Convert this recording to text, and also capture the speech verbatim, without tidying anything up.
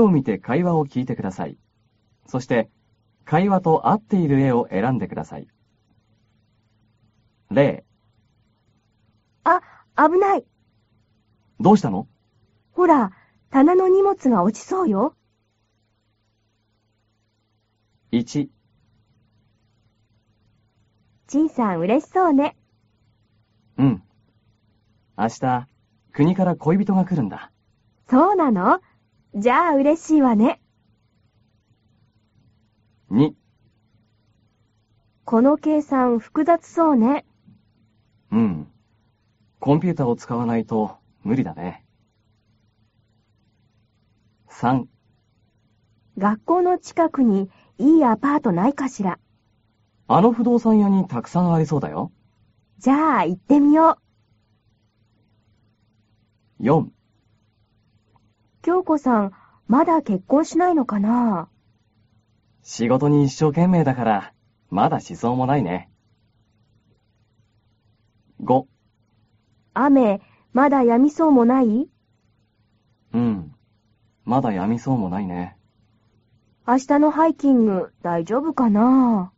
を見て会話を聞いてください。そして、会話と合っている絵を選んでください。例。 あ、危ない。 どうしたの？ ほら、棚の荷物が落ちそうよ。 いち。 陳さん嬉しそうね。 うん。明日、国から恋人が来るんだ。 そうなの？じゃあ嬉しいわね。 に。 この計算複雑そうね。 うん。コンピューターを使わないと無理だね。さん。 学校の近くにいいアパートないかしら。 あの不動産屋にたくさんありそうだよ。 じゃあ行ってみよう。 よん。 京子さん、まだ結婚しないのかな？ 仕事に一生懸命だから、まだしそうもないね。ご。 雨、まだ止みそうもない？ うん。まだ止みそうもないね。 明日のハイキング大丈夫かな？